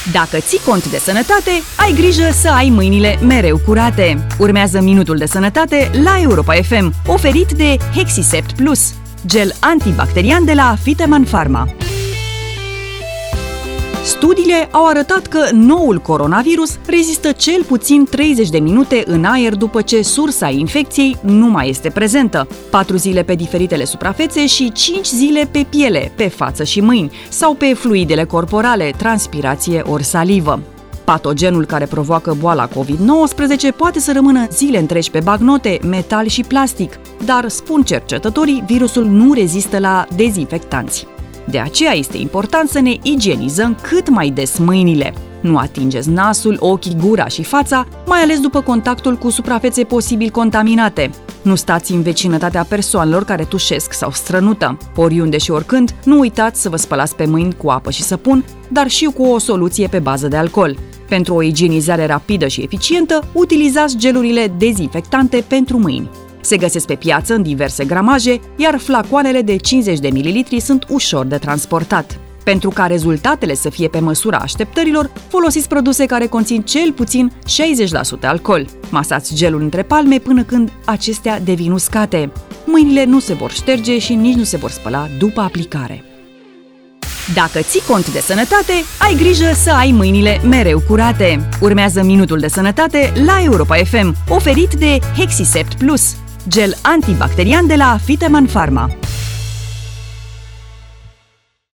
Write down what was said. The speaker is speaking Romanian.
Dacă ții cont de sănătate, ai grijă să ai mâinile mereu curate. Urmează Minutul de Sănătate la Europa FM, oferit de Hexisept Plus, gel antibacterian de la Fiteman Pharma. Studiile au arătat că noul coronavirus rezistă cel puțin 30 de minute în aer după ce sursa infecției nu mai este prezentă, 4 zile pe diferitele suprafețe și 5 zile pe piele, pe față și mâini, sau pe fluidele corporale, transpirație ori salivă. Patogenul care provoacă boala COVID-19 poate să rămână zile întregi pe bagnote, metal și plastic, dar, spun cercetătorii, virusul nu rezistă la dezinfectanți. De aceea este important să ne igienizăm cât mai des mâinile. Nu atingeți nasul, ochii, gura și fața, mai ales după contactul cu suprafețe posibil contaminate. Nu stați în vecinătatea persoanelor care tușesc sau strănută. Oriunde și oricând, nu uitați să vă spălați pe mâini cu apă și săpun, dar și cu o soluție pe bază de alcool. Pentru o igienizare rapidă și eficientă, utilizați gelurile dezinfectante pentru mâini. Se găsesc pe piață în diverse gramaje, iar flacoanele de 50 de ml sunt ușor de transportat. Pentru ca rezultatele să fie pe măsura așteptărilor, folosiți produse care conțin cel puțin 60% alcool. Masați gelul între palme până când acestea devin uscate. Mâinile nu se vor șterge și nici nu se vor spăla după aplicare. Dacă ții cont de sănătate, ai grijă să ai mâinile mereu curate. Urmează Minutul de Sănătate la Europa FM, oferit de Hexisept Plus, gel antibacterian de la Fiteman Pharma.